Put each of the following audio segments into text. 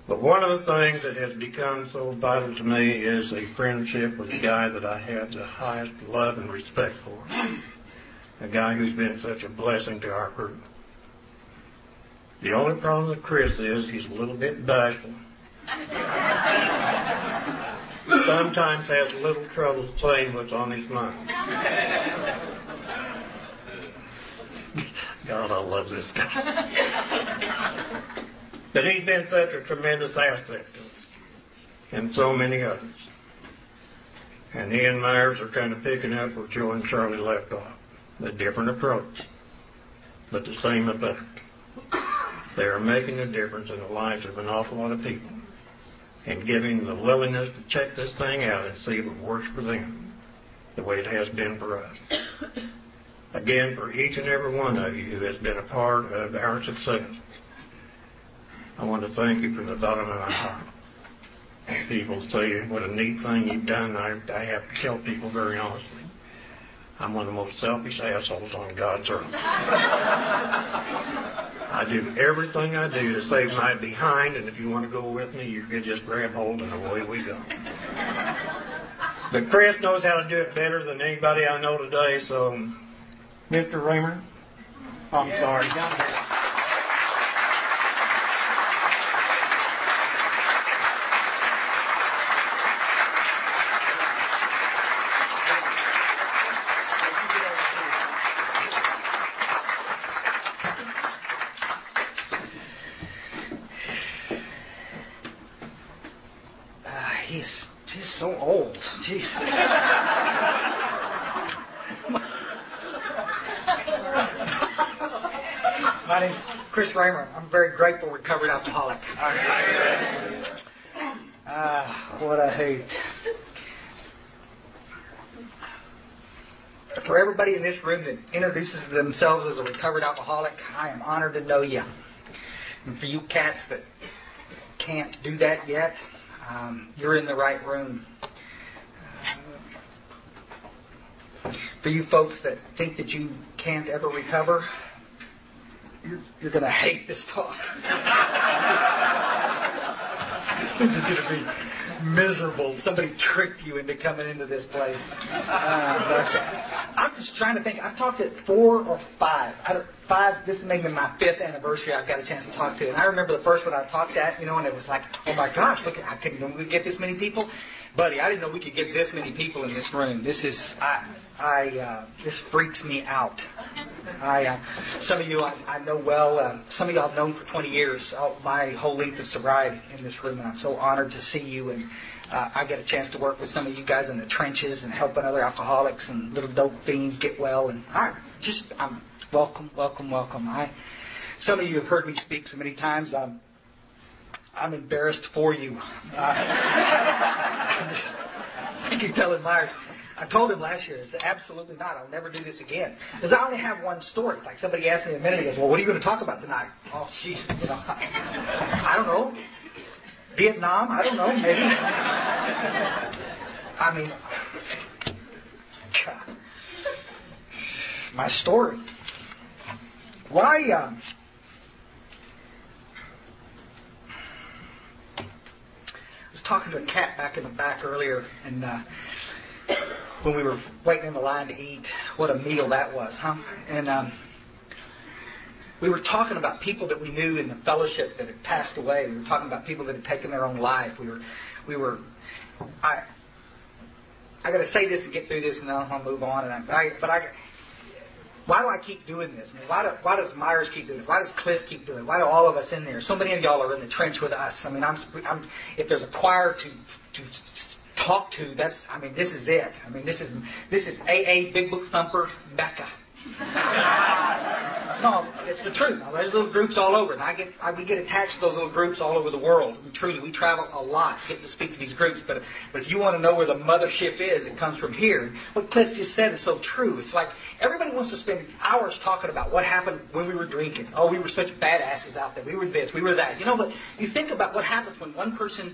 But one of the things that has become so vital to me is a friendship with a guy that I have the highest love and respect for. A guy who's been such a blessing to our group. The only problem with Chris is he's a little bit bashful. Sometimes has a little trouble saying what's on his mind. God, I love this guy. But he's been such a tremendous asset to us, and so many others. And he and Myers are kind of picking up where Joe and Charlie left off. A different approach, but the same effect. They are making a difference in the lives of an awful lot of people and giving the willingness to check this thing out and see if it works for them the way it has been for us. Again, for each and every one of you who has been a part of our success, I want to thank you from the bottom of my heart. People say what a neat thing you've done. I have to tell people very honestly, I'm one of the most selfish assholes on God's earth. I do everything I do to save my behind, and if you want to go with me, you can just grab hold and away we go. But Chris knows how to do it better than anybody I know today, so Mr. Raymer, I'm sorry. He's so old. Jeez. My name's Chris Raymer. I'm a very grateful recovered alcoholic. What a hoot. For everybody in this room that introduces themselves as a recovered alcoholic, I am honored to know you. And for you cats that can't do that yet, you're in the right room. For you folks that think that you can't ever recover, you're going to hate this talk. It's just going to be miserable. Somebody tricked you into coming into this place. I'm just trying to think. I've talked at 4 or 5. This is maybe my 5th anniversary I've got a chance to talk to. And I remember the first one I talked at, and it was like, oh my gosh, look, I couldn't know we could get this many people. Buddy, I didn't know we could get this many people in this room. This is, this freaks me out. Some of you I know well. Some of you I've known for 20 years, my whole length of sobriety in this room, and I'm so honored to see you. And I get a chance to work with some of you guys in the trenches and helping other alcoholics and little dope fiends get well. And I'm welcome. Some of you have heard me speak so many times. I'm embarrassed for you. I keep telling Myers. I told him last year, I said, absolutely not. I'll never do this again. Because I only have one story. It's like somebody asked me a minute ago, well, what are you going to talk about tonight? Oh, jeez. I don't know. Vietnam? I don't know. Maybe. I mean, God. My story. Why, I was talking to a cat back in the back earlier, and when we were waiting in the line to eat, what a meal that was, huh? And we were talking about people that we knew in the fellowship that had passed away. We were talking about people that had taken their own life. I got to say this and get through this, and then I'll move on. Why do I keep doing this? I mean, why does Myers keep doing it? Why does Cliff keep doing it? Why do all of us in there? So many of y'all are in the trench with us. I mean, if there's a choir to talk to, this is it. I mean, this is AA Big Book Thumper Mecca. No, it's the truth. Now, there's little groups all over, and we get attached to those little groups all over the world. And truly, we travel a lot getting to speak to these groups. But if you want to know where the mothership is, it comes from here. What Cliff just said is so true. It's like everybody wants to spend hours talking about what happened when we were drinking. Oh, we were such badasses out there. We were this, we were that. But you think about what happens when one person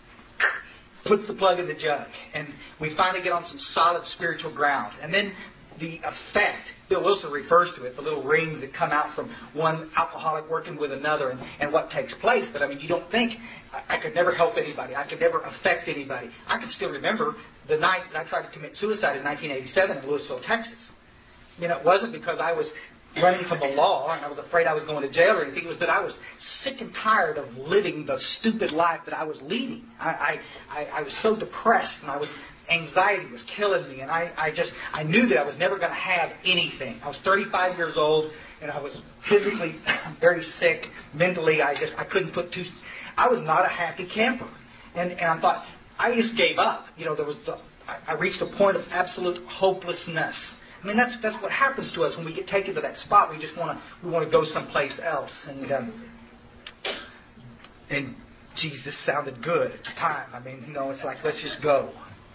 puts the plug in the jug, and we finally get on some solid spiritual ground, and then the effect. Bill Wilson refers to it, the little rings that come out from one alcoholic working with another and what takes place. But I mean, you don't think, I could never help anybody. I could never affect anybody. I can still remember the night that I tried to commit suicide in 1987 in Louisville, Texas. You know, it wasn't because I was running from the law and I was afraid I was going to jail or anything. It was that I was sick and tired of living the stupid life that I was leading. I was so depressed, and anxiety was killing me, and I knew that I was never going to have anything. I was 35 years old, and I was physically very sick. Mentally, I couldn't I was not a happy camper. And I thought, I just gave up. You know, I reached a point of absolute hopelessness. I mean, that's what happens to us when we get taken to that spot. We just want to go someplace else. And Jesus sounded good at the time. I mean, you know, it's like, let's just go.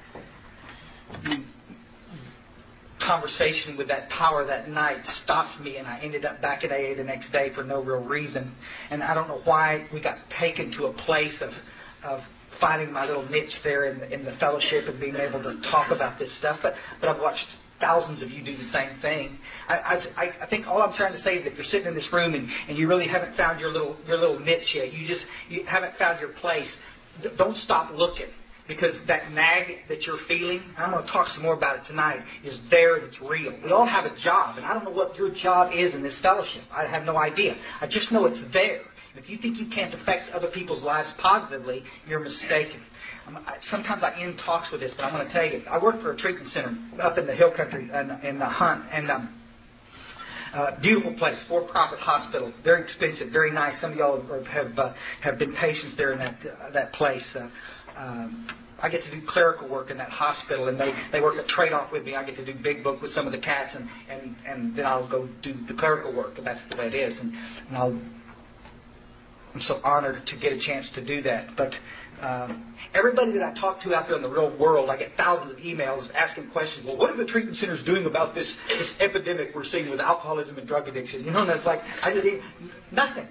Conversation with that power that night stopped me, and I ended up back at AA the next day for no real reason. And I don't know why we got taken to a place of finding my little niche there in the fellowship and being able to talk about this stuff. But I've watched thousands of you do the same thing. I think all I'm trying to say is that you're sitting in this room and you really haven't found your little niche yet. You haven't found your place. Don't stop looking, because that nag that you're feeling, I'm going to talk some more about it tonight, is there and it's real. We all have a job, and I don't know what your job is in this fellowship. I have no idea. I just know it's there. And if you think you can't affect other people's lives positively, you're mistaken. Sometimes I end talks with this, but I'm going to tell you, I work for a treatment center up in the hill country in the Hunt, and beautiful place, for-profit hospital, very expensive, very nice. Some of y'all have been patients there in that place. I get to do clerical work in that hospital, and they work a trade-off with me. I get to do big book with some of the cats, and then I'll go do the clerical work, and that's the way it is. And I'm so honored to get a chance to do that. But everybody that I talk to out there in the real world, I get thousands of emails asking questions. Well, what are the treatment centers doing about this epidemic we're seeing with alcoholism and drug addiction? You know, and it's like, nothing.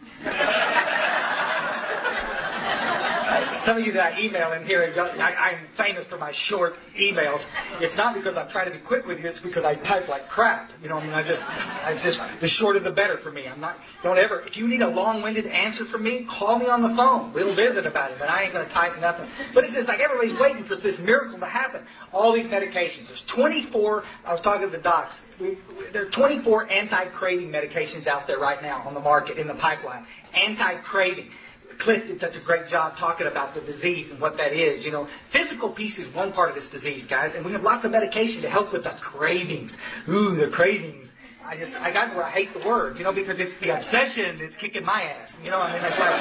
Some of you that I email in here, I'm famous for my short emails. It's not because I'm trying to be quick with you. It's because I type like crap. You know, I mean, I just, the shorter the better for me. If you need a long-winded answer from me, call me on the phone. We'll visit about it, but I ain't going to type nothing. But it's just like everybody's waiting for this miracle to happen. All these medications. There's 24, I was talking to the docs, there are 24 anti-craving medications out there right now on the market, in the pipeline. Anti-craving. Cliff did such a great job talking about the disease and what that is. You know, physical piece is one part of this disease, guys, and we have lots of medication to help with the cravings. Ooh, the cravings. I got where I hate the word, you know, because it's the obsession that's kicking my ass. You know, I mean, it's like,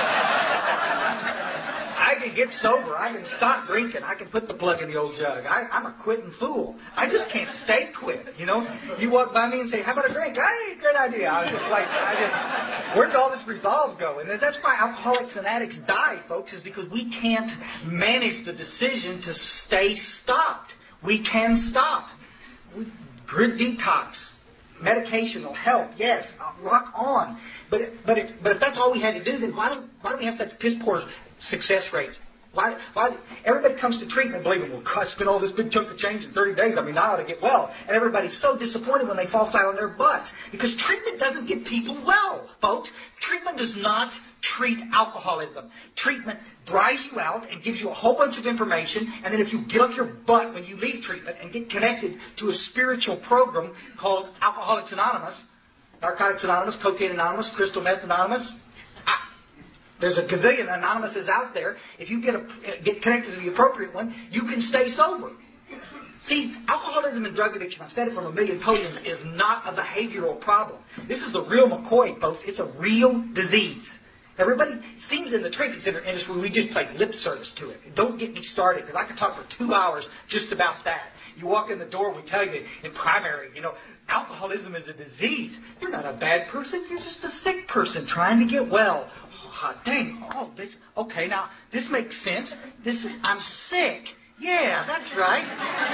I can get sober. I can stop drinking. I can put the plug in the old jug. I'm a quitting fool. I just can't stay quit, you know. You walk by me and say, how about a drink? Good idea. I was just like, where did all this resolve go? And that's why alcoholics and addicts die, folks, is because we can't manage the decision to stay stopped. We can stop. Grid detox. Medication will help, yes. Rock on. But if that's all we had to do, then why do we have such piss poor success rates? Why everybody comes to treatment believing, well, I spent all this big chunk of change in 30 days. I mean, now I ought to get well. And everybody's so disappointed when they fall flat on their butts. Because treatment doesn't get people well, folks. Treatment does not treat alcoholism. Treatment dries you out and gives you a whole bunch of information. And then if you get off your butt when you leave treatment and get connected to a spiritual program called Alcoholics Anonymous, Narcotics Anonymous, Cocaine Anonymous, Crystal Meth Anonymous, there's a gazillion anonymouses out there. If you get connected to the appropriate one, you can stay sober. See, alcoholism and drug addiction, I've said it from a million podiums, is not a behavioral problem. This is the real McCoy, folks. It's a real disease. Everybody seems in the treatment center industry, we just play lip service to it. Don't get me started, because I could talk for 2 hours just about that. You walk in the door, we tell you in primary, you know, alcoholism is a disease. You're not a bad person. You're just a sick person trying to get well. Oh, dang. Oh, this. Okay, now this makes sense. I'm sick. Yeah, that's right.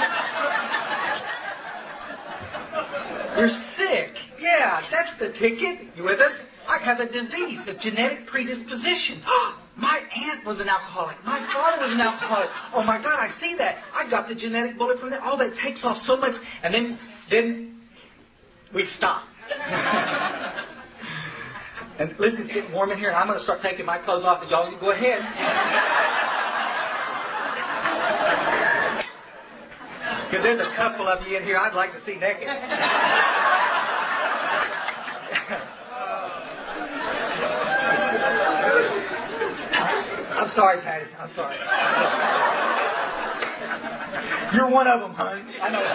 You're sick. Yeah, that's the ticket. You with us? I have a disease, a genetic predisposition. My aunt was an alcoholic. My father was an alcoholic. Oh my God, I see that. I got the genetic bullet from that. Oh, that takes off so much. And then we stop. And listen, it's getting warm in here, and I'm going to start taking my clothes off, and y'all can go ahead. Because there's a couple of you in here I'd like to see naked. I'm sorry, Patty. I'm sorry. You're one of them, hon. I know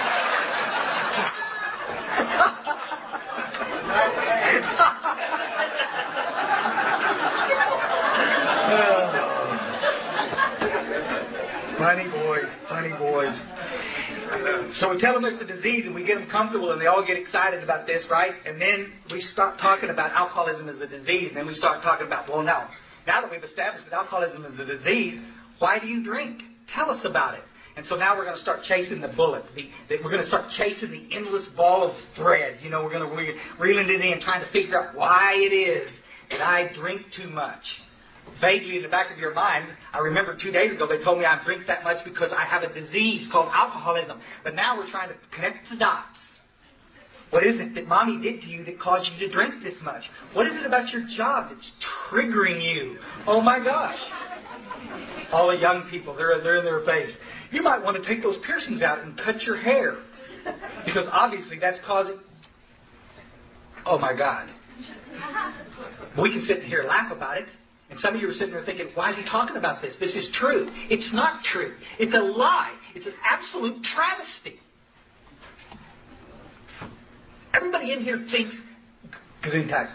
Funny boys. So we tell them it's a disease and we get them comfortable and they all get excited about this, right? And then we start talking about alcoholism as a disease. And then we start talking about, well, now that we've established that alcoholism is a disease, why do you drink? Tell us about it. And so now we're going to start chasing the bullet. We're going to start chasing the endless ball of thread. We're going to reeling it in, trying to figure out why it is that I drink too much. Vaguely in the back of your mind, I remember 2 days ago they told me I drink that much because I have a disease called alcoholism. But now we're trying to connect the dots. What is it that Mommy did to you that caused you to drink this much? What is it about your job that's triggering you? Oh my gosh. All the young people, they're in their face. You might want to take those piercings out and cut your hair. Because obviously that's causing... Oh my God. We can sit here and laugh about it. And some of you are sitting there thinking, why is he talking about this? This is true. It's not true. It's a lie. It's an absolute travesty. Everybody in here thinks... Everybody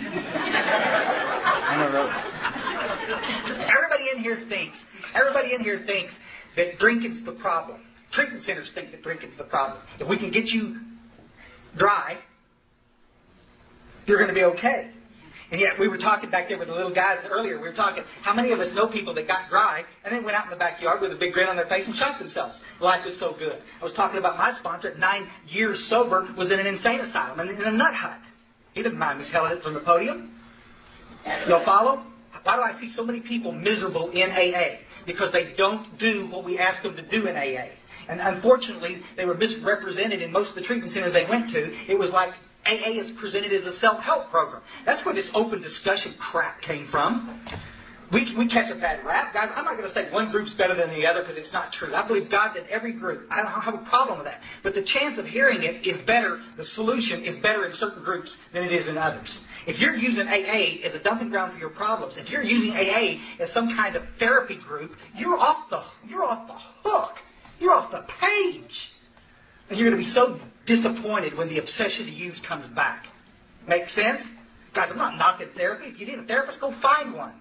in here thinks that drinking's the problem. Treatment centers think that drinking's the problem. If we can get you dry, you're going to be okay. And yet, we were talking back there with the little guys earlier. We were talking, how many of us know people that got dry and then went out in the backyard with a big grin on their face and shot themselves? Life was so good. I was talking about my sponsor at 9 years sober, was in an insane asylum and in a nut hut. He didn't mind me telling it from the podium. Y'all follow? Why do I see so many people miserable in AA? Because they don't do what we ask them to do in AA. And unfortunately, they were misrepresented in most of the treatment centers they went to. It was like AA is presented as a self-help program. That's where this open discussion crap came from. We catch a bad rap. Guys, I'm not going to say one group's better than the other because it's not true. I believe God's in every group. I don't have a problem with that. But the chance of hearing it is better, the solution is better in certain groups than it is in others. If you're using AA as a dumping ground for your problems, if you're using AA as some kind of therapy group, you're off the hook. You're off the page. And you're going to be so disappointed when the obsession to use comes back. Make sense? Guys, I'm not knocking therapy. If you need a therapist, go find one.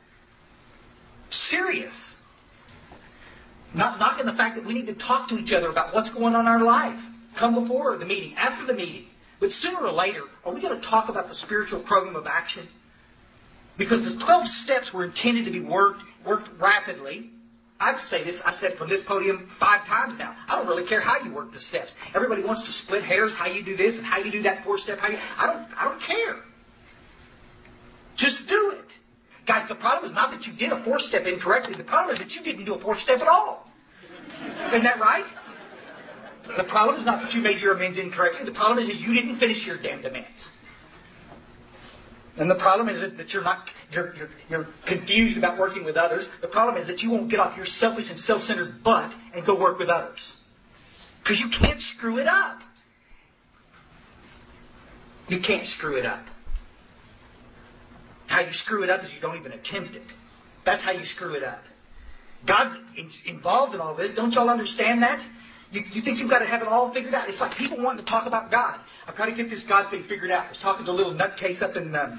Serious. Not knocking the fact that we need to talk to each other about what's going on in our life. Come before the meeting, after the meeting. But sooner or later, are we going to talk about the spiritual program of action? Because the 12 steps were intended to be worked rapidly. I've said it from this podium 5 times now. I don't really care how you work the steps. Everybody wants to split hairs, how you do this and how you do that 4-step. I don't care. Just do it. Guys, the problem is not that you did a 4-step incorrectly. The problem is that you didn't do a 4-step at all. Isn't that right? The problem is not that you made your amends incorrectly. The problem is that you didn't finish your damn demands. And the problem is that you're confused about working with others. The problem is that you won't get off your selfish and self-centered butt and go work with others. Because you can't screw it up. You can't screw it up. How you screw it up is you don't even attempt it. That's how you screw it up. God's involved in all this. Don't y'all understand that? You think you've got to have it all figured out? It's like people wanting to talk about God. I've got to get this God thing figured out. I was talking to a little nutcase up in... I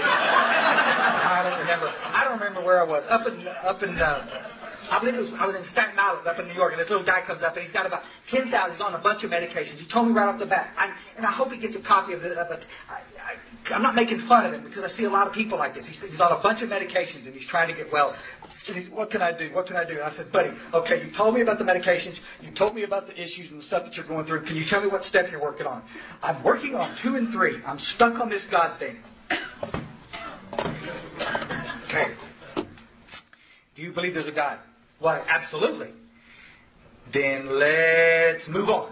don't remember where I was. Up in I believe I was in Staten Island up in New York, and this little guy comes up, and he's got about 10,000. He's on a bunch of medications. He told me right off the bat. And I hope he gets a copy of it. I'm not making fun of him because I see a lot of people like this. He's on a bunch of medications, and he's trying to get well. What can I do? What can I do? And I said, buddy, okay, you told me about the medications. You told me about the issues and the stuff that you're going through. Can you tell me what step you're working on? I'm working on 2 and 3. I'm stuck on this God thing. Okay. Do you believe there's a God? Why, absolutely. Then let's move on.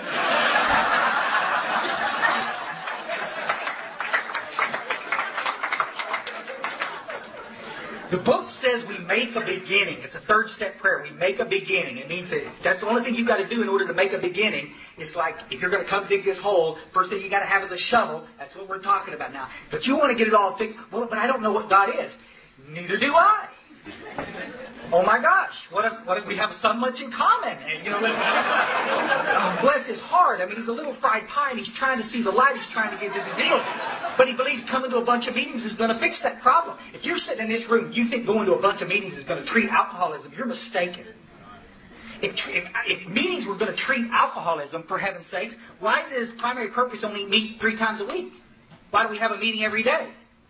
The book says we make a beginning. It's a third step prayer. We make a beginning. It means that that's the only thing you've got to do in order to make a beginning. It's like if you're going to come dig this hole, first thing you got to have is a shovel. That's what we're talking about now. But you want to get it all fixed. Well, but I don't know what God is. Neither do I. Oh my gosh, what if we have so much in common? And, bless his heart. I mean, he's a little fried pie and he's trying to see the light. He's trying to get to the deal. But he believes coming to a bunch of meetings is going to fix that problem. If you're sitting in this room, you think going to a bunch of meetings is going to treat alcoholism, you're mistaken. If meetings were going to treat alcoholism, for heaven's sakes, why does Primary Purpose only meet 3 times a week? Why do we have a meeting every day?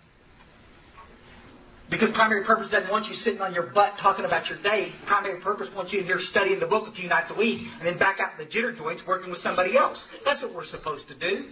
Because Primary Purpose doesn't want you sitting on your butt talking about your day. Primary Purpose wants you in here studying the book a few nights a week and then back out in the jitter joints working with somebody else. That's what we're supposed to do.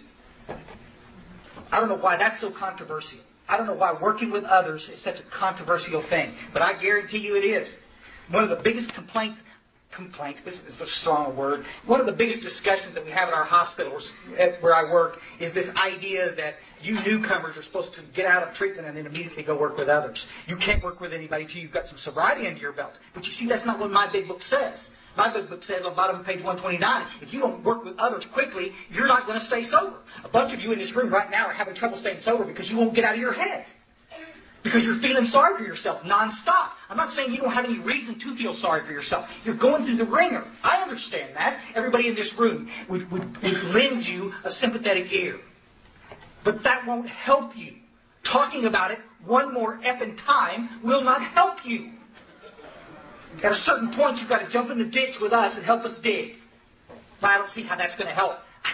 I don't know why that's so controversial. I don't know why working with others is such a controversial thing. But I guarantee you it is. One of the biggest complaints, this is a strong word, one of the biggest discussions that we have in our hospitals where I work is this idea that you newcomers are supposed to get out of treatment and then immediately go work with others. You can't work with anybody until you've got some sobriety under your belt. But you see, that's not what my big book says. My big book says on bottom of page 129, if you don't work with others quickly, you're not going to stay sober. A bunch of you in this room right now are having trouble staying sober because you won't get out of your head. Because you're feeling sorry for yourself nonstop. I'm not saying you don't have any reason to feel sorry for yourself. You're going through the ringer. I understand that. Everybody in this room would lend you a sympathetic ear. But that won't help you. Talking about it one more effing time will not help you. At a certain point, you've got to jump in the ditch with us and help us dig. But I don't see how that's going to help.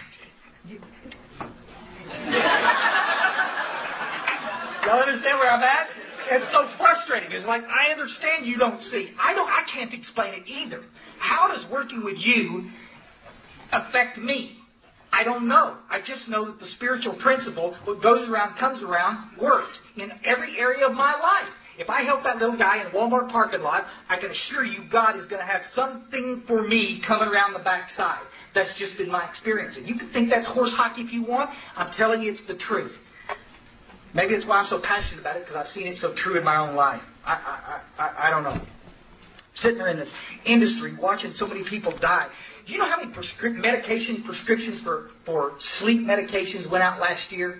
Y'all understand where I'm at? It's so frustrating. It's like, I understand you don't see. I can't explain it either. How does working with you affect me? I don't know. I just know that the spiritual principle, what goes around comes around, works in every area of my life. If I help that little guy in a Walmart parking lot, I can assure you God is going to have something for me coming around the backside. That's just been my experience. And you can think that's horse hockey if you want. I'm telling you it's the truth. Maybe that's why I'm so passionate about it, because I've seen it so true in my own life. I don't know. Sitting there in the industry watching so many people die. Do you know how many prescriptions for sleep medications went out last year?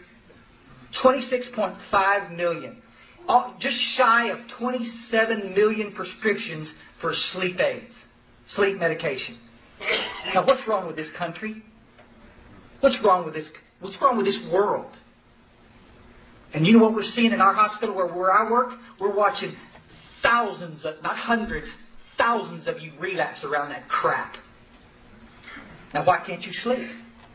26.5 million. Just shy of 27 million prescriptions for sleep aids, sleep medication. Now, what's wrong with this country? What's wrong with this world? And you know what we're seeing in our hospital where I work? We're watching thousands, not hundreds, thousands of you relapse around that crap. Now, why can't you sleep?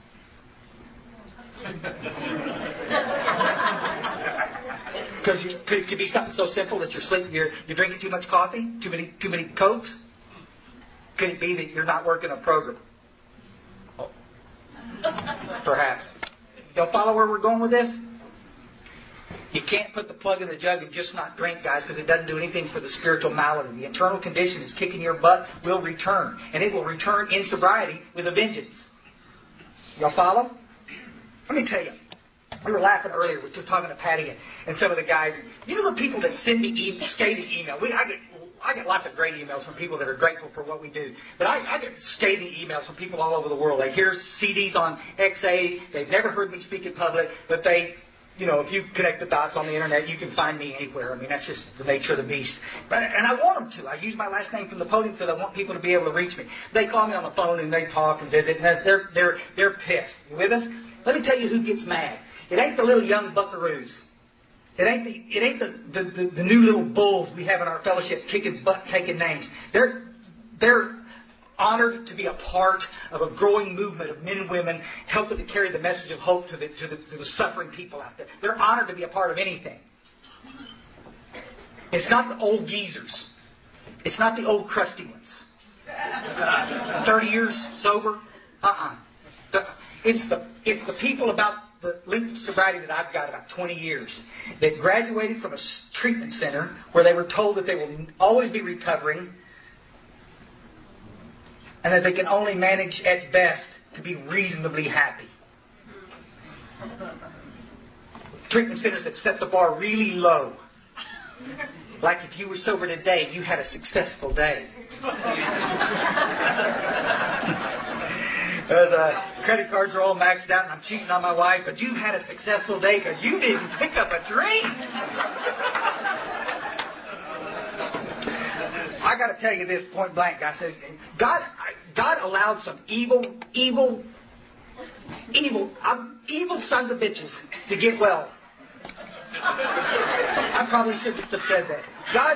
Because it could be something so simple that you're drinking too much coffee, too many Cokes. Could it be that you're not working a program? Oh. Perhaps. Y'all follow where we're going with this? You can't put the plug in the jug and just not drink, guys, because it doesn't do anything for the spiritual malady. The internal condition is kicking your butt will return. And it will return in sobriety with a vengeance. Y'all follow? Let me tell you. We were laughing earlier. We were talking to Patty and some of the guys. You know the people that send me scathing email? I get lots of great emails from people that are grateful for what we do. But I get scathing emails from people all over the world. They hear CDs on XA. They've never heard me speak in public. But if you connect the dots on the internet, you can find me anywhere. I mean, that's just the nature of the beast. And I want them to. I use my last name from the podium because I want people to be able to reach me. They call me on the phone and they talk and visit. And they're pissed. You with us? Let me tell you who gets mad. It ain't the little young buckaroos. It ain't the new little bulls we have in our fellowship kicking butt, taking names. They're honored to be a part of a growing movement of men and women helping to carry the message of hope to the suffering people out there. They're honored to be a part of anything. It's not the old geezers. It's not the old crusty ones. 30 years sober? It's the people about the length of sobriety that I've got, about 20 years. They've graduated from a treatment center where they were told that they will always be recovering and that they can only manage at best to be reasonably happy. Treatment centers that set the bar really low. Like if you were sober today, you had a successful day. Credit cards are all maxed out and I'm cheating on my wife, but you had a successful day because you didn't pick up a drink. I got to tell you this point blank, guys. God allowed some evil sons of bitches to get well. I probably shouldn't have said that. God.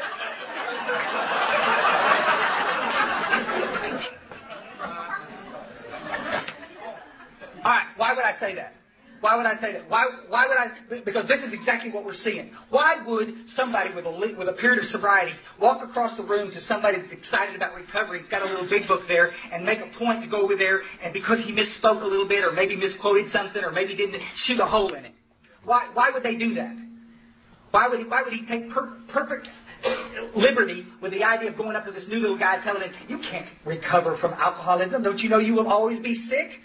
All right, why would I say that? Why would I say that? Why would I? Because this is exactly what we're seeing. Why would somebody with a period of sobriety walk across the room to somebody that's excited about recovery, he's got a little big book there, and make a point to go over there, and because he misspoke a little bit, or maybe misquoted something, or maybe didn't, shoot a hole in it? Why would they do that? Why would he take perfect liberty with the idea of going up to this new little guy telling him, you can't recover from alcoholism. Don't you know you will always be sick?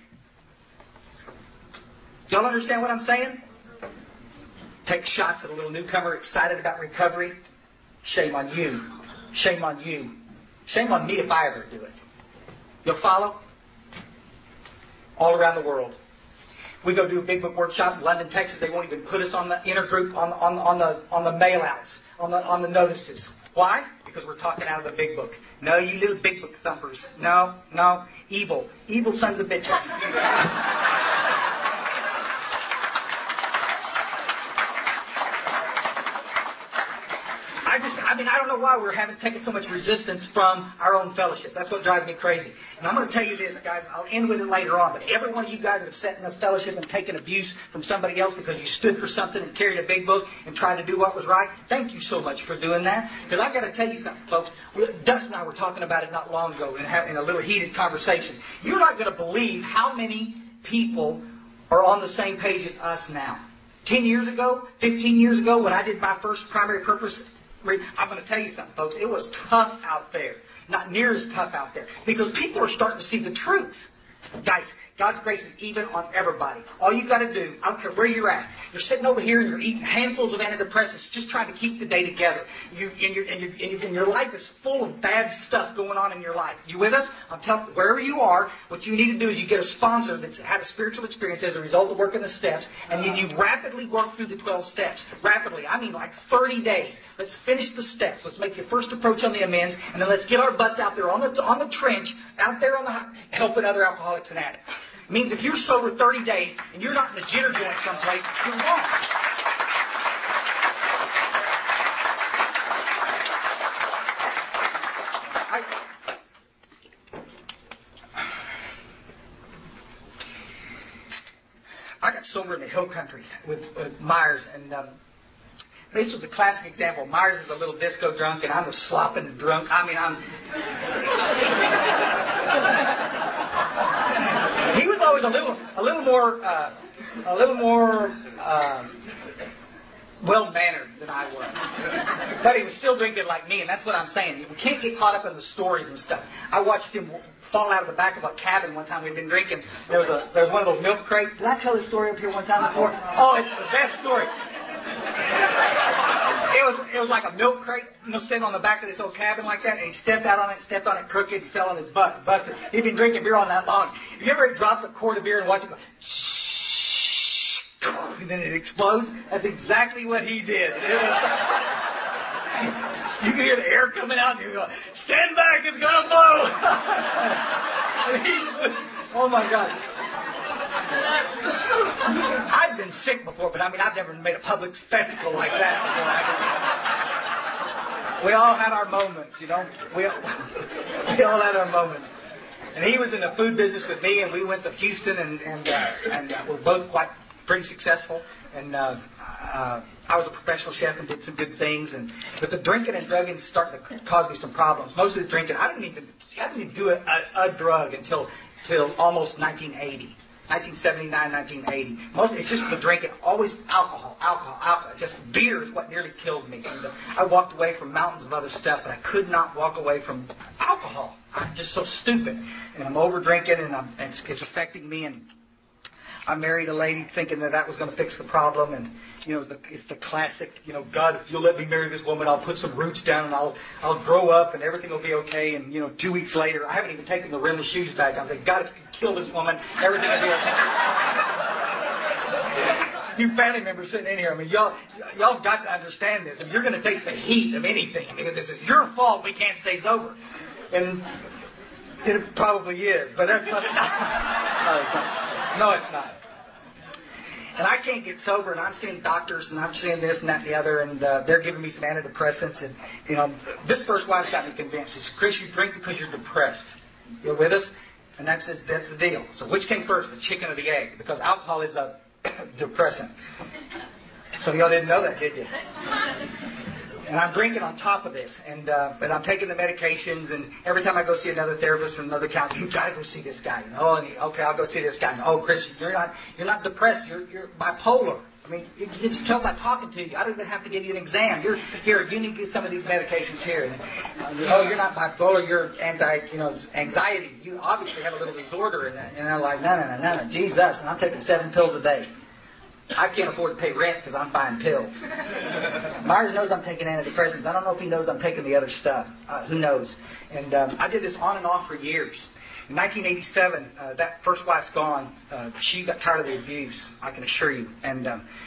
Y'all understand what I'm saying? Take shots at a little newcomer excited about recovery. Shame on you. Shame on you. Shame on me if I ever do it. You'll follow? All around the world. We go do a big book workshop in London, Texas. They won't even put us on the inner group on the mail-outs, on the notices. Why? Because we're talking out of the big book. No, you little big book thumpers. No. Evil sons of bitches. I don't know why we're taking so much resistance from our own fellowship. That's what drives me crazy. And I'm going to tell you this, guys. I'll end with it later on. But every one of you guys that have sat in this fellowship and taken abuse from somebody else because you stood for something and carried a big book and tried to do what was right, thank you so much for doing that. Because I got to tell you something, folks. Dust and I were talking about it not long ago and having a little heated conversation. You're not going to believe how many people are on the same page as us now. 10 years ago, 15 years ago, when I did my first primary purpose, I'm going to tell you something, folks. It was tough out there. Not near as tough out there. Because people are starting to see the truth. Guys, God's grace is even on everybody. All you got to do, I don't care where you're at, you're sitting over here and you're eating handfuls of antidepressants just trying to keep the day together. And your life is full of bad stuff going on in your life. You with us? I'm telling you, wherever you are, what you need to do is you get a sponsor that's had a spiritual experience as a result of working the steps, and then you rapidly work through the 12 steps. Rapidly. I mean like 30 days. Let's finish the steps. Let's make your first approach on the amends, and then let's get our butts out there on the trench, out there on the helping other alcoholics and addicts. It means if you're sober 30 days and you're not in a jitter joint someplace, you're wrong. I got sober in the hill country with Myers, and this was a classic example. Myers is a little disco drunk, and I'm a slopping drunk. I mean, he was always a little more well-mannered than I was. But he was still drinking like me, and that's what I'm saying. We can't get caught up in the stories and stuff. I watched him fall out of the back of a cabin one time. We'd been drinking. There was one of those milk crates. Did I tell this story up here one time before? Oh, it's the best story. It was like a milk crate, sitting on the back of this old cabin like that, and he stepped on it crooked, and fell on his butt, busted. He'd been drinking beer all that long. Have you ever dropped a quart of beer and watched it go, shh, and then it explodes? That's exactly what he did. You can hear the air coming out, and you go, stand back, it's going to blow. Oh my God. I've been sick before, but I've never made a public spectacle like that before. We all had our moments, We all had our moments. And he was in the food business with me, and we went to Houston, and we're both pretty successful. And I was a professional chef and did some good things. But the drinking and drugging started to cause me some problems. Most of the drinking, I didn't even do a drug until almost 1980. 1979, 1980. It's just the drinking. Always alcohol. Just beer is what nearly killed me. And, I walked away from mountains of other stuff, but I could not walk away from alcohol. I'm just so stupid. And I'm over drinking, and it's affecting me. And I married a lady thinking that was going to fix the problem. And, it's the classic, God, if you'll let me marry this woman, I'll put some roots down and I'll grow up and everything will be okay. And, 2 weeks later, I haven't even taken the rim of shoes back. I'm like, God, if you could kill this woman, everything will be okay. You family members sitting in here, y'all got to understand this. And you're going to take the heat of anything because this is your fault we can't stay sober. And it probably is, but that's not. No, it's not. And I can't get sober, and I'm seeing doctors, and I'm seeing this and that and the other, and they're giving me some antidepressants. And, this first wife's got me convinced. She said, Chris, you drink because you're depressed. You're with us? And that's the deal. So which came first, the chicken or the egg? Because alcohol is a depressant. Some of y'all didn't know that, did you? And I'm drinking on top of this, and I'm taking the medications, and every time I go see another therapist or another counselor, you got to go see this guy. Okay, I'll go see this guy. Oh, Chris, you're not depressed. You're bipolar. You can just tell by talking to you. I don't even have to give you an exam. You need to get some of these medications here. And, you're not bipolar. You're anxiety. You obviously have a little disorder. And I'm like, no, Jesus. And I'm taking 7 pills a day. I can't afford to pay rent because I'm buying pills. Myers knows I'm taking antidepressants. I don't know if he knows I'm taking the other stuff. Who knows? And I did this on and off for years. In 1987, that first wife's gone. She got tired of the abuse, I can assure you. And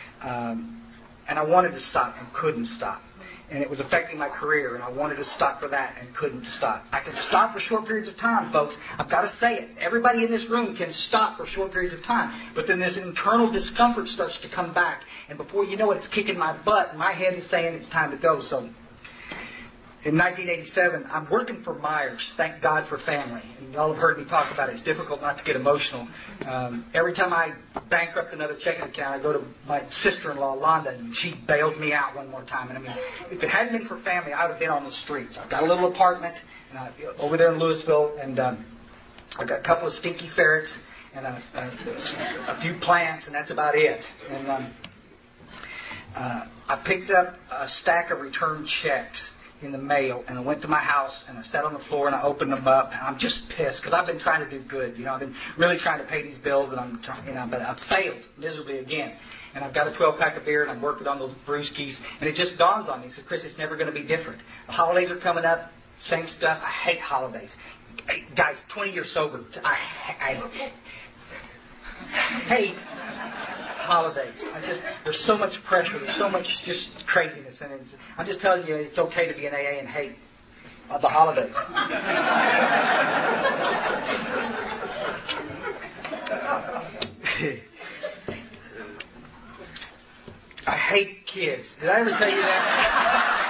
I wanted to stop and couldn't stop. And it was affecting my career, and I wanted to stop for that and couldn't stop. I could stop for short periods of time, folks. I've got to say it. Everybody in this room can stop for short periods of time. But then this internal discomfort starts to come back. And before you know it, it's kicking my butt, and my head is saying it's time to go. So in 1987, I'm working for Myers. Thank God for family. And y'all have heard me talk about it. It's difficult not to get emotional. Every time I bankrupt another checking account, I go to my sister-in-law, Londa, and she bails me out one more time. And if it hadn't been for family, I would have been on the streets. I've got a little apartment over there in Louisville, and I've got a couple of stinky ferrets and a few plants, and that's about it. And I picked up a stack of returned checks in the mail, and I went to my house, and I sat on the floor, and I opened them up, and I'm just pissed, because I've been trying to do good, I've been really trying to pay these bills, and but I've failed miserably again, and I've got a 12-pack of beer, and I'm working on those brewskis, and it just dawns on me, so Chris, it's never going to be different. The holidays are coming up, same stuff. I hate holidays. Guys, 20 years sober, I hate holidays. There's so much pressure. There's so much just craziness. And I'm just telling you, it's okay to be an AA and hate the holidays. I hate kids. Did I ever tell you that?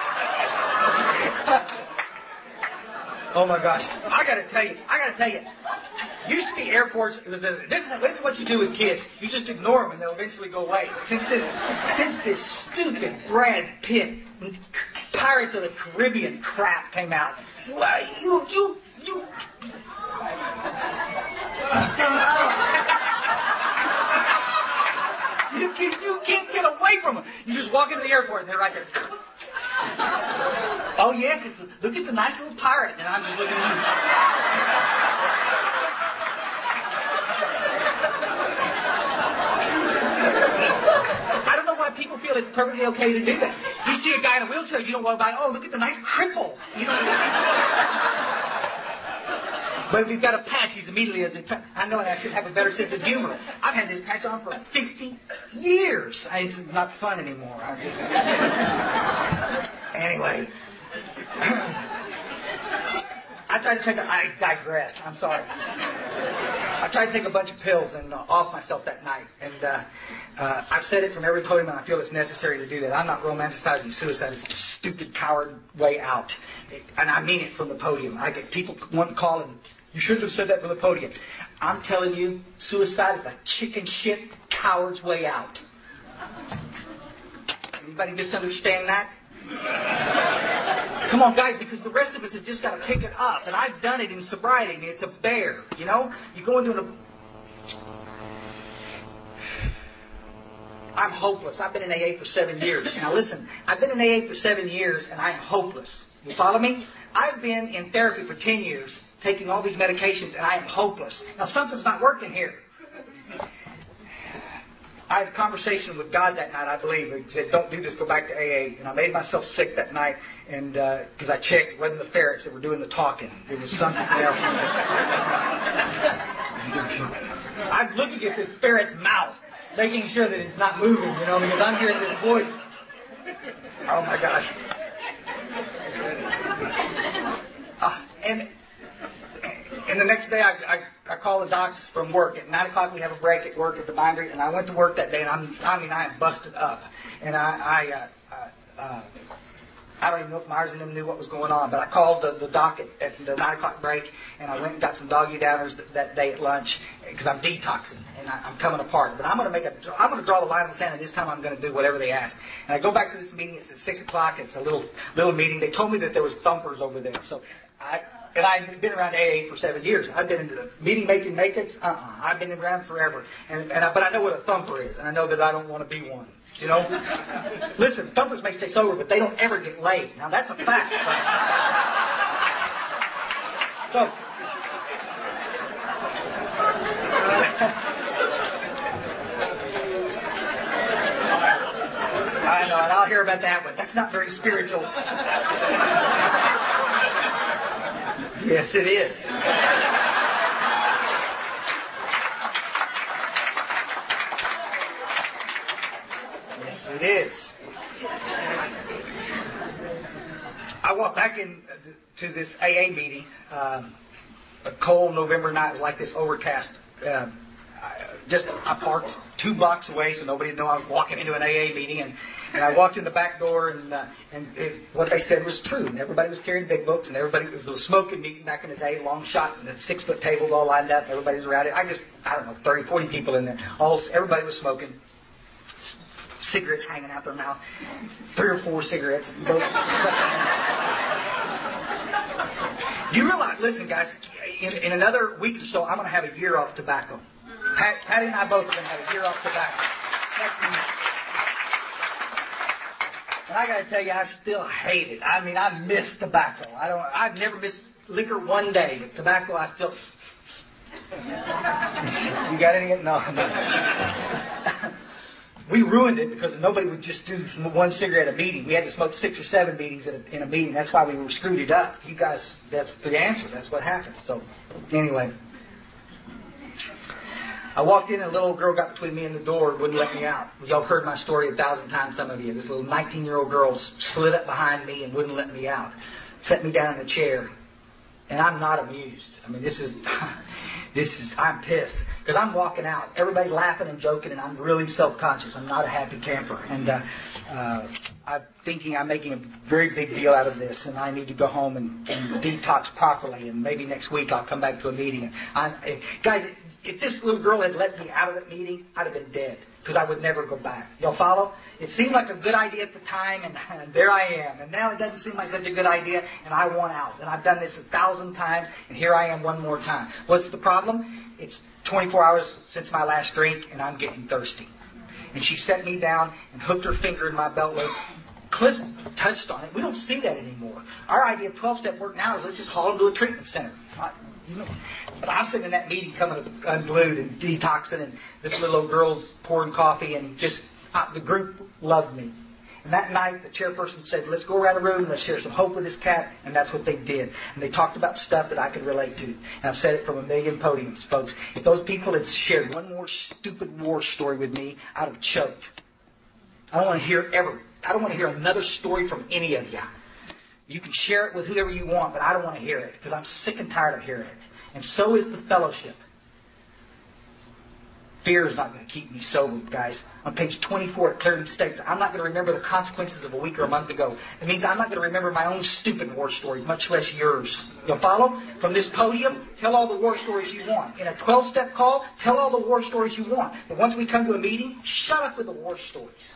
Oh my gosh. I gotta tell you. Used to be airports, this is what you do with kids. You just ignore them and they'll eventually go away. Since this stupid Brad Pitt Pirates of the Caribbean crap came out, you can't get away from them. You just walk into the airport and they're right there. Oh yes, look at the nice little pirate, and I'm just looking at you. I don't know why people feel it's perfectly okay to do that. You see a guy in a wheelchair, you don't want to buy, oh, look at the nice cripple. But if he's got a patch, he's immediately, I know I should have a better sense of humor. I've had this patch on for 50 years. It's not fun anymore. Anyway. I digress. I'm sorry. I tried to take a bunch of pills and off myself that night. And I've said it from every podium, and I feel it's necessary to do that. I'm not romanticizing suicide. It's a stupid, coward way out. And I mean it from the podium. I get people want to call and, you shouldn't have said that from the podium. I'm telling you, suicide is the chicken shit coward's way out. Anybody misunderstand that? Come on, guys, because the rest of us have just got to pick it up. And I've done it in sobriety. It's a bear, You go into I'm hopeless. I've been in AA for 7 years. Now listen, I've been in AA for 7 years and I am hopeless. You follow me? I've been in therapy for 10 years, taking all these medications, and I am hopeless. Now something's not working here. I had a conversation with God that night, I believe. He said, don't do this, go back to AA. And I made myself sick that night, and because I checked, it wasn't the ferrets that were doing the talking. It was something else. I'm looking at this ferret's mouth, making sure that it's not moving, because I'm hearing this voice. Oh my gosh. And the next day, I called the docs from work. At 9 o'clock, we have a break at work at the bindery, and I went to work that day, and I am busted up. And I don't even know if Myers and them knew what was going on, but I called the doc at the 9 o'clock break, and I went and got some doggy downers that day at lunch because I'm detoxing and I'm coming apart. But I'm going to draw the line in the sand, and this time I'm going to do whatever they ask. And I go back to this meeting. It's at 6 o'clock. It's a little meeting. They told me that there was thumpers over there, so I've been around AA for 7 years. I've been in the meeting making makeups. I've been around forever. But I know what a thumper is, and I know that I don't want to be one. Listen, thumpers may stay sober, but they don't ever get laid. Now that's a fact. So. I know, and I'll hear about that one. That's not very spiritual. Yes, it is. Yes, it is. I walked back in to this AA meeting, a cold November night, like this, overcast. I parked 2 blocks away so nobody would know I was walking into an AA meeting, and I walked in the back door, and what they said was true. And everybody was carrying big books, and it was a smoking meeting back in the day, long shot, and 6-foot tables all lined up, and everybody was around it. I don't know, 30, 40 people in there. Everybody was smoking. Cigarettes hanging out their mouth. 3 or 4 cigarettes. Do you realize, listen guys, in another week or so, I'm going to have a year off tobacco. Patty and I both are going to have a year off tobacco. And I got to tell you, I still hate it. I mean, I miss tobacco. I've never missed liquor one day, but tobacco, I still. You got any? No. We ruined it because nobody would just do 1 cigarette a meeting. We had to smoke 6 or 7 meetings in a meeting. That's why we screwed it up. You guys, that's the answer. That's what happened. So, anyway. I walked in and a little girl got between me and the door and wouldn't let me out. Y'all heard my story 1,000 times, some of you. This little 19-year-old girl slid up behind me and wouldn't let me out. Set me down in a chair. And I'm not amused. I mean, I'm pissed. Because I'm walking out. Everybody's laughing and joking, and I'm really self-conscious. I'm not a happy camper. And I'm thinking I'm making a very big deal out of this, and I need to go home and detox properly, and maybe next week I'll come back to a meeting. Guys, if this little girl had let me out of that meeting, I'd have been dead, because I would never go back. Y'all follow? It seemed like a good idea at the time, and there I am. And now it doesn't seem like such a good idea, and I want out. And I've done this 1,000 times, and here I am one more time. What's the problem? It's 24 hours since my last drink, and I'm getting thirsty. And she set me down and hooked her finger in my belt loop. Cliff touched on it. We don't see that anymore. Our idea of 12-step work now is let's just haul them to a treatment center. But I'm sitting in that meeting coming unglued and detoxing, and this little old girl's pouring coffee, and just the group loved me. And that night, the chairperson said, let's go around the room and let's share some hope with this cat. And that's what they did. And they talked about stuff that I could relate to. And I've said it from a million podiums, folks. If those people had shared one more stupid war story with me, I'd have choked. I don't want to hear another story from any of you. You can share it with whoever you want, but I don't want to hear it because I'm sick and tired of hearing it. And so is the fellowship. Fear is not going to keep me sober, guys. On page 24, it clearly states, I'm not going to remember the consequences of a week or a month ago. It means I'm not going to remember my own stupid war stories, much less yours. You'll follow? From this podium, tell all the war stories you want. In a 12-step call, tell all the war stories you want. But once we come to a meeting, shut up with the war stories.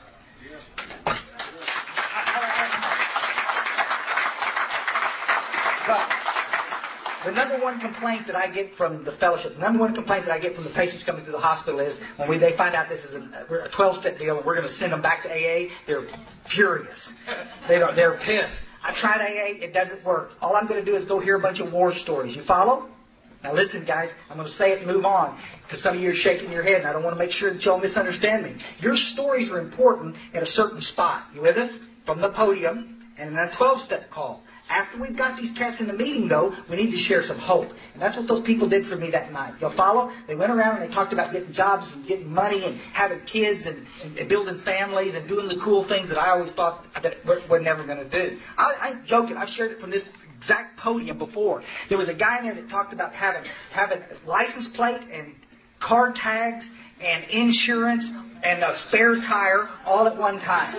The number one complaint that I get from the fellowship, the number one complaint that I get from the patients coming through the hospital is when they find out this is a 12-step deal and we're going to send them back to AA, they're furious. They're pissed. I tried AA, it doesn't work. All I'm going to do is go hear a bunch of war stories. You follow? Now listen, guys, I'm going to say it and move on because some of you are shaking your head and I don't want to make sure that y'all misunderstand me. Your stories are important at a certain spot. You with us? From the podium and in a 12-step call. After we've got these cats in the meeting, though, we need to share some hope. And that's what those people did for me that night. Y'all follow? They went around and they talked about getting jobs and getting money and having kids and building families and doing the cool things that I always thought that we're never going to do. I ain't joking. I've shared it from this exact podium before. There was a guy in there that talked about having a license plate and car tags and insurance and a spare tire all at one time.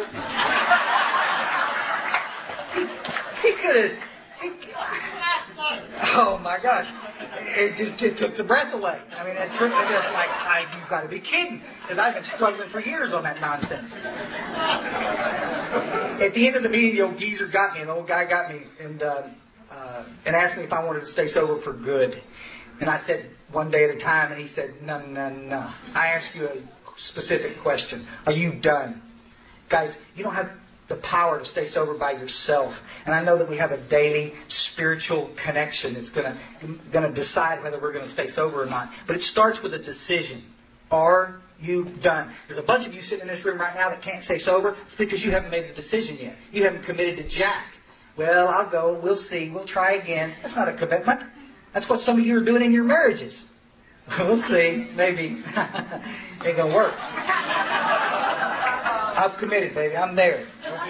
He could have. Oh my gosh! It took the breath away. I mean, it's just like, you've got to be kidding, because I've been struggling for years on that nonsense. At the end of the meeting, the old geezer got me, the old guy got me, and asked me if I wanted to stay sober for good. And I said, one day at a time, and he said, no. I ask you a specific question. Are you done? Guys, you don't have the power to stay sober by yourself. And I know that we have a daily spiritual connection that's going to decide whether we're going to stay sober or not. But it starts with a decision. Are you done? There's a bunch of you sitting in this room right now that can't stay sober. It's because you haven't made the decision yet. You haven't committed to jack. Well, I'll go. We'll see. We'll try again. That's not a commitment. That's what some of you are doing in your marriages. We'll see. Maybe. Ain't going to work. I'm committed, baby. I'm there.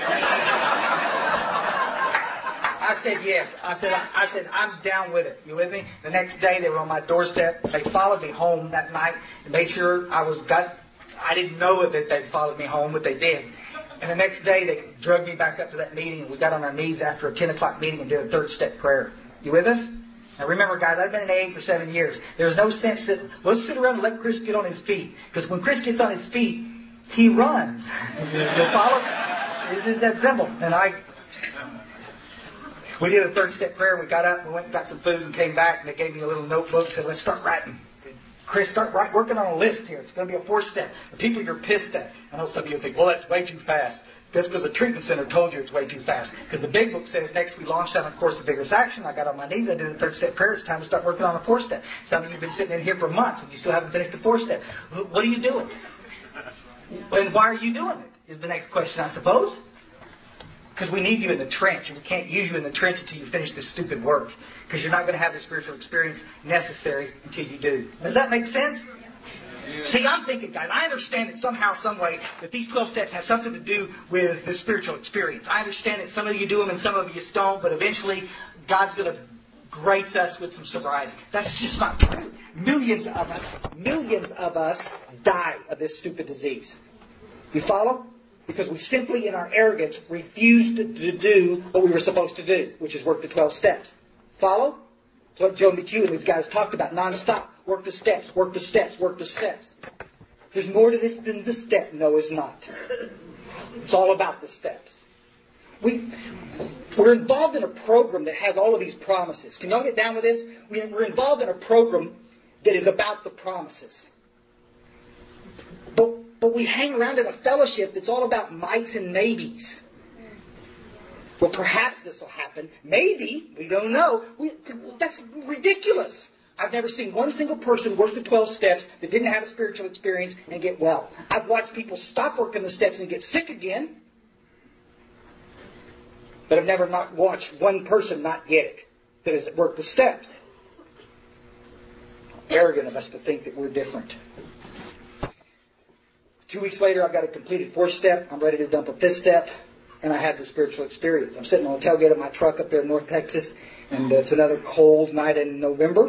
I said yes. I said I'm down with it. You with me? The next day they were on my doorstep. They followed me home that night and made sure I didn't know that they'd followed me home, but they did. And the next day they drugged me back up to that meeting and we got on our knees after a 10 o'clock meeting and did a 3rd-step prayer. You with us? Now remember, guys, I've been in AA for 7 years. There's no sense that let's sit around and let Chris get on his feet. Because when Chris gets on his feet, he runs. You'll follow? It is that simple. And we did a 3rd-step prayer. We got up, we went and got some food and came back. And they gave me a little notebook and said, let's start writing. Chris, start working on a list here. It's going to be a 4-step. The people you're pissed at. I know some of you think, well, that's way too fast. That's because the treatment center told you it's way too fast. Because the big book says next we launched out on a course of vigorous action. I got on my knees. I did a 3rd-step prayer. It's time to start working on a 4-step. Some of you have been sitting in here for months and you still haven't finished the 4-step. What are you doing? And why are you doing it? Is the next question, I suppose. Because we need you in the trench, and we can't use you in the trench until you finish this stupid work. Because you're not going to have the spiritual experience necessary until you do. Does that make sense? Yeah. See, I'm thinking, guys, I understand that somehow, some way, that these 12 steps have something to do with the spiritual experience. I understand that some of you do them and some of you don't, but eventually God's going to grace us with some sobriety. That's just not true. Millions of us die of this stupid disease. You follow? Because we simply, in our arrogance, refused to do what we were supposed to do, which is work the 12 steps. Follow? It's what Joe McHugh and these guys talked about nonstop. Work the steps, work the steps, work the steps. There's more to this than the step. No, it's not. It's all about the steps. We're involved in a program that has all of these promises. Can y'all get down with this? We're involved in a program that is about the promises. But we hang around in a fellowship that's all about mights and maybes. Well, perhaps this will happen. Maybe. We don't know. That's ridiculous. I've never seen one single person work the 12 steps that didn't have a spiritual experience and get well. I've watched people stop working the steps and get sick again. But I've never not watched one person not get it that has worked the steps. Arrogant of us to think that we're different. 2 weeks later, I've got a completed 4th step. I'm ready to dump a 5th step. And I had the spiritual experience. I'm sitting on the tailgate of my truck up there in North Texas. And it's another cold night in November.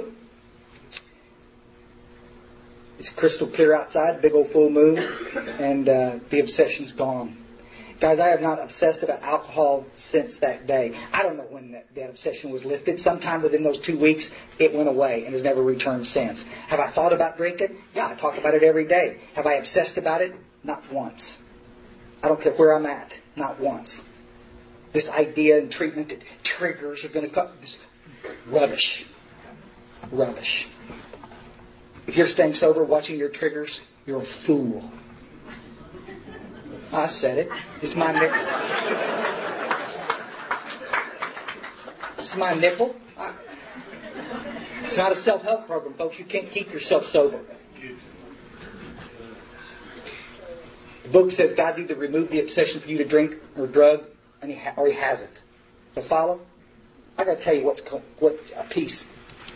It's crystal clear outside, big old full moon. And the obsession's gone. Guys, I have not obsessed about alcohol since that day. I don't know when that obsession was lifted. Sometime within those 2 weeks, it went away and has never returned since. Have I thought about drinking? Yeah, I talk about it every day. Have I obsessed about it? Not once. I don't care where I'm at. Not once. This idea and treatment that triggers are going to come. This rubbish. Rubbish. If you're staying sober, watching your triggers, you're a fool. I said it. It's my nipple. It's my nipple. It's not a self-help program, folks. You can't keep yourself sober. The book says God's either removed the obsession for you to drink or drug, or He hasn't. To follow? I got to tell you what a piece.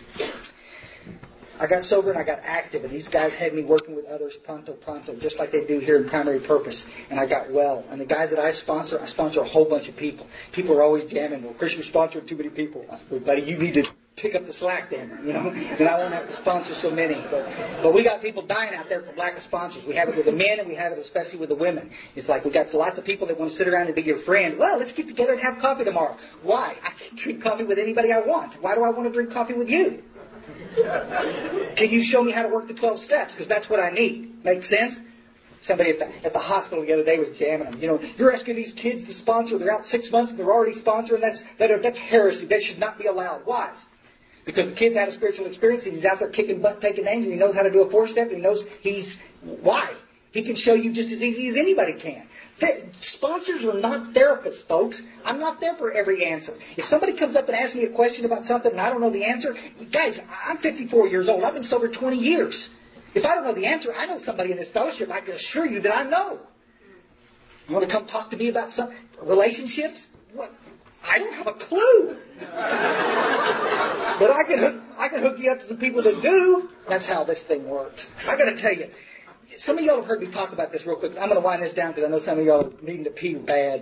I got sober and I got active, and these guys had me working with others pronto, just like they do here in Primary Purpose, and I got well. And the guys that I sponsor a whole bunch of people. People are always jamming, well, Chris, you're sponsoring too many people. I said, buddy, you need to pick up the slack then, then I won't have to sponsor so many. But we got people dying out there for lack of sponsors. We have it with the men, and we have it especially with the women. It's like we got lots of people that want to sit around and be your friend. Well, let's get together and have coffee tomorrow. Why? I can drink coffee with anybody I want. Why do I want to drink coffee with you? Can you show me how to work the 12 steps? Because that's what I need. Make sense? Somebody at the hospital the other day was jamming them. You're asking these kids to sponsor. They're out 6 months and they're already sponsoring. That's heresy. That should not be allowed. Why? Because the kid's had a spiritual experience and he's out there kicking butt, taking names, and he knows how to do a 4-step, and he knows why. He can show you just as easy as anybody can. Sponsors are not therapists, folks. I'm not there for every answer. If somebody comes up and asks me a question about something and I don't know the answer, guys, I'm 54 years old. I've been sober 20 years. If I don't know the answer, I know somebody in this fellowship. I can assure you that I know. You want to come talk to me about some relationships? What? I don't have a clue. But I can hook you up to some people that do. That's how this thing works. I got to tell you, some of y'all have heard me talk about this real quick. I'm going to wind this down because I know some of y'all are needing to pee bad.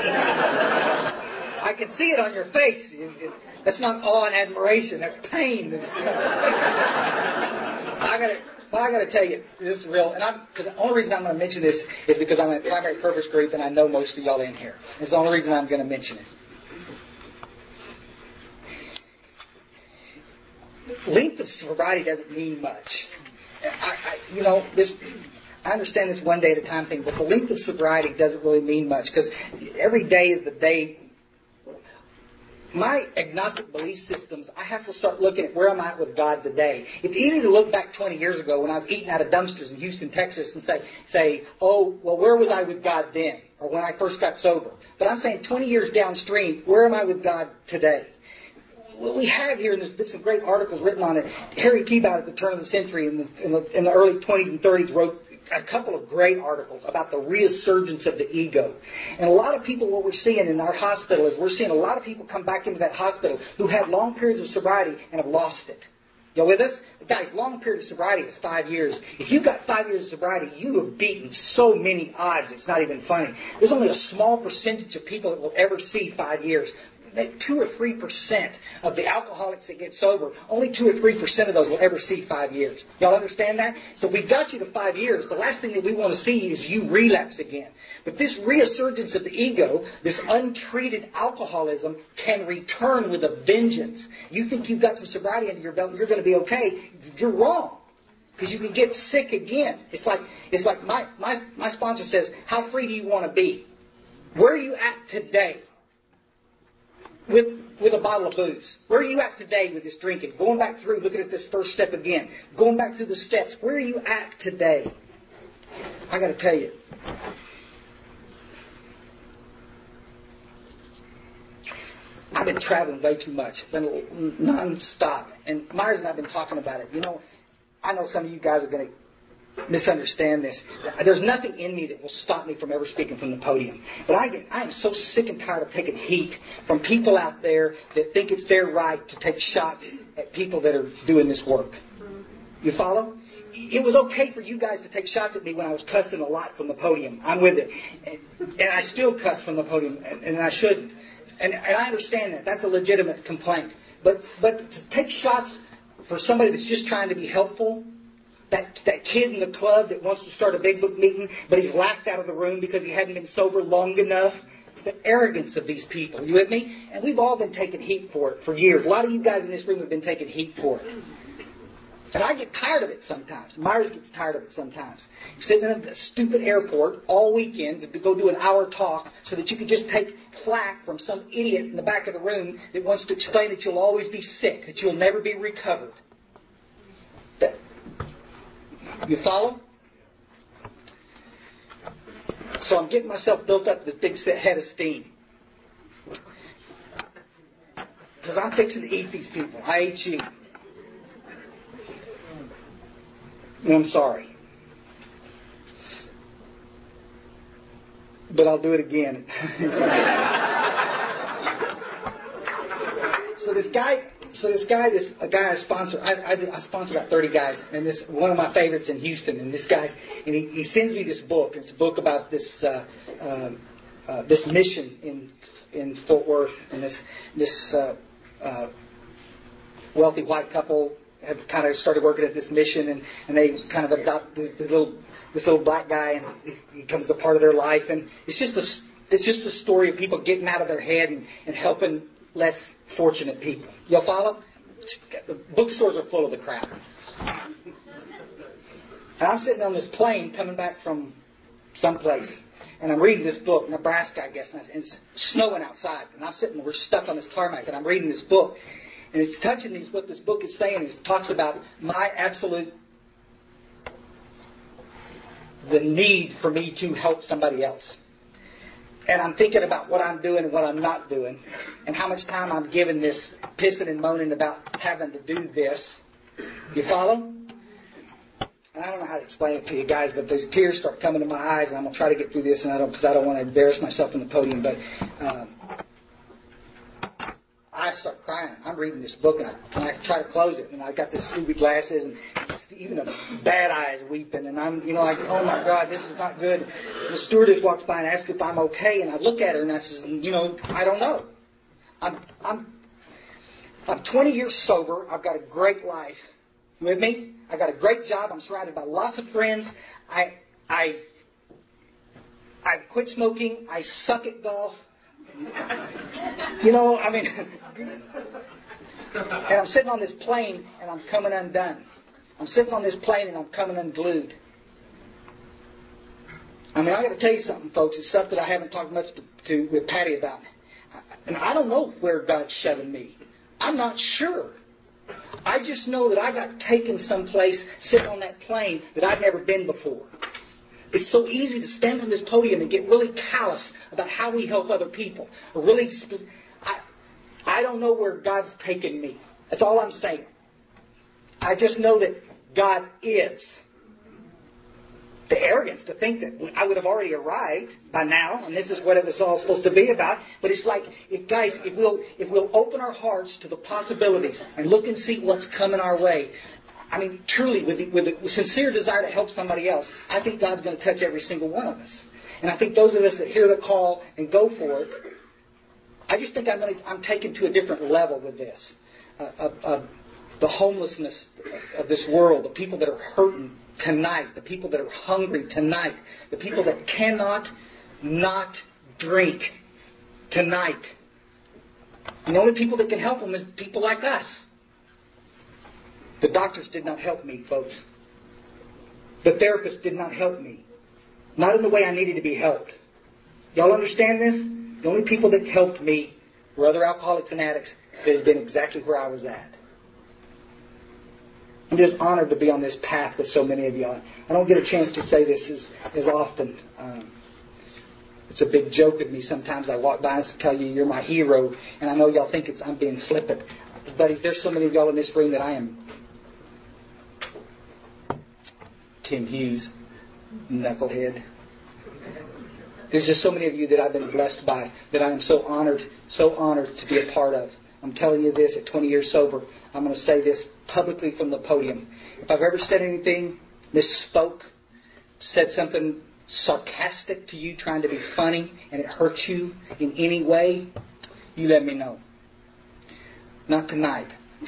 I can see it on your face. That's not awe and admiration. That's pain. I got to tell you, this is real. Because the only reason I'm going to mention this is because I'm in a Primary Purpose group and I know most of y'all in here. It's the only reason I'm going to mention it. Length of sobriety doesn't mean much. I understand this one day at a time thing, but the length of sobriety doesn't really mean much because every day is the day. My agnostic belief systems, I have to start looking at where I'm at with God today. It's easy to look back 20 years ago when I was eating out of dumpsters in Houston, Texas, and say, oh, well, where was I with God then? Or when I first got sober. But I'm saying 20 years downstream, where am I with God today? What we have here, and there's been some great articles written on it. Harry Tiebout at the turn of the century in the early 20s and 30s wrote a couple of great articles about the resurgence of the ego. And a lot of people, what we're seeing in our hospital is we're seeing a lot of people come back into that hospital who had long periods of sobriety and have lost it. You with us? Guys, long period of sobriety is 5 years. If you've got 5 years of sobriety, you have beaten so many odds, it's not even funny. There's only a small percentage of people that will ever see 5 years. 2 or 3% of the alcoholics that get sober, only 2 or 3% of those will ever see 5 years. Y'all understand that? So if we got you to 5 years, the last thing that we want to see is you relapse again. But this resurgence of the ego, this untreated alcoholism, can return with a vengeance. You think you've got some sobriety under your belt and you're going to be okay. You're wrong. Because you can get sick again. It's like my sponsor says, how free do you want to be? Where are you at today? With a bottle of booze. Where are you at today with this drinking? Going back through, looking at this first step again. Going back through the steps. Where are you at today? I got to tell you. I've been traveling way too much. Been non-stop. And Myers and I have been talking about it. I know some of you guys are going to misunderstand this. There's nothing in me that will stop me from ever speaking from the podium. But I am so sick and tired of taking heat from people out there that think it's their right to take shots at people that are doing this work. You follow? It was okay for you guys to take shots at me when I was cussing a lot from the podium. I'm with it. And I still cuss from the podium, and I shouldn't. And I understand that. That's a legitimate complaint. But to take shots for somebody that's just trying to be helpful, that kid in the club that wants to start a big book meeting, but he's laughed out of the room because he hadn't been sober long enough. The arrogance of these people. You with me? And we've all been taking heat for it for years. A lot of you guys in this room have been taking heat for it. And I get tired of it sometimes. Myers gets tired of it sometimes. Sitting in a stupid airport all weekend to go do an hour talk so that you can just take flack from some idiot in the back of the room that wants to explain that you'll always be sick, that you'll never be recovered. You follow? So I'm getting myself built up to the big head of steam. Because I'm fixing to eat these people. I ate you. And I'm sorry. But I'll do it again. So this guy I sponsor. I sponsor about 30 guys, and this one of my favorites in Houston. And this guy's, and he sends me this book. It's a book about this this mission in Fort Worth, and this wealthy white couple have kind of started working at this mission, and they kind of adopt this little black guy, and he becomes a part of their life. And it's just a story of people getting out of their head and helping less fortunate people. Y'all follow? The bookstores are full of the crap. And I'm sitting on this plane coming back from someplace, and I'm reading this book, Nebraska, I guess, and it's snowing outside. And we're stuck on this tarmac, and I'm reading this book. And it's touching me, what this book is saying. It talks about the need for me to help somebody else. And I'm thinking about what I'm doing and what I'm not doing, and how much time I'm giving this pissing and moaning about having to do this. You follow? And I don't know how to explain it to you guys, but those tears start coming to my eyes, and I'm going to try to get through this, because I don't want to embarrass myself on the podium, but I start crying. I'm reading this book, and I try to close it, and I got this stupid glasses, and even the bad eyes weeping, and I'm, like, oh my God, this is not good. The stewardess walks by and asks if I'm okay, and I look at her, and I says, I don't know. I'm 20 years sober. I've got a great life. You with me? I got a great job. I'm surrounded by lots of friends. I've quit smoking. I suck at golf. And I'm sitting on this plane and I'm coming undone. I'm sitting on this plane and I'm coming unglued. I got to tell you something, folks. It's stuff that I haven't talked much with Patty about. And I don't know where God's shoving me. I'm not sure. I just know that I got taken someplace sitting on that plane that I've never been before. It's so easy to stand on this podium and get really callous about how we help other people. I don't know where God's taken me. That's all I'm saying. I just know that God is. The arrogance to think that I would have already arrived by now, and this is what it was all supposed to be about. But it's like, if we'll open our hearts to the possibilities and look and see what's coming our way. Truly, with a sincere desire to help somebody else, I think God's going to touch every single one of us. And I think those of us that hear the call and go for it, I just think I'm taken to a different level with this. The homelessness of this world, the people that are hurting tonight, the people that are hungry tonight, the people that cannot not drink tonight. And the only people that can help them is people like us. The doctors did not help me, folks. The therapist did not help me. Not in the way I needed to be helped. Y'all understand this? The only people that helped me were other alcoholics and addicts that had been exactly where I was at. I'm just honored to be on this path with so many of y'all. I don't get a chance to say this as often. It's a big joke with me. Sometimes I walk by and tell you, you're my hero. And I know y'all think I'm being flippant. Buddies, there's so many of y'all in this room that I am. Tim Hughes, knucklehead. There's just so many of you that I've been blessed by, that I am so honored to be a part of. I'm telling you this at 20 years sober. I'm going to say this publicly from the podium. If I've ever said anything, misspoke, said something sarcastic to you, trying to be funny, and it hurt you in any way, you let me know. Not tonight.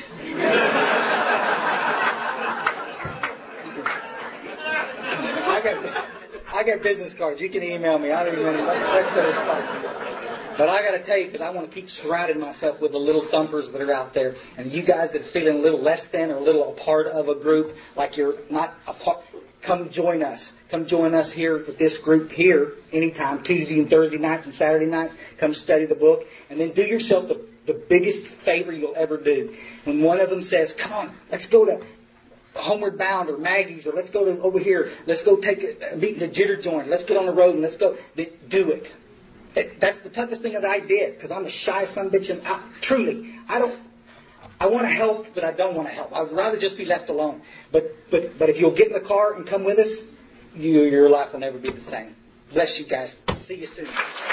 I got business cards. You can email me. I don't even know. Let's go to spot. But I got to tell you, because I want to keep surrounding myself with the little thumpers that are out there. And you guys that are feeling a little less than or a little a part of a group, like you're not a part, come join us. Come join us here with this group here anytime, Tuesday and Thursday nights and Saturday nights. Come study the book. And then do yourself the biggest favor you'll ever do. When one of them says, come on, let's go to Homeward Bound or Maggie's, or let's go to over here. Let's go take a meet the Jitter Joint. Let's get on the road and let's go. Do it. That's the toughest thing that I did, because I'm a shy son bitch, and I want to help, but I don't want to help. I would rather just be left alone. But if you'll get in the car and come with us, your life will never be the same. Bless you guys. See you soon.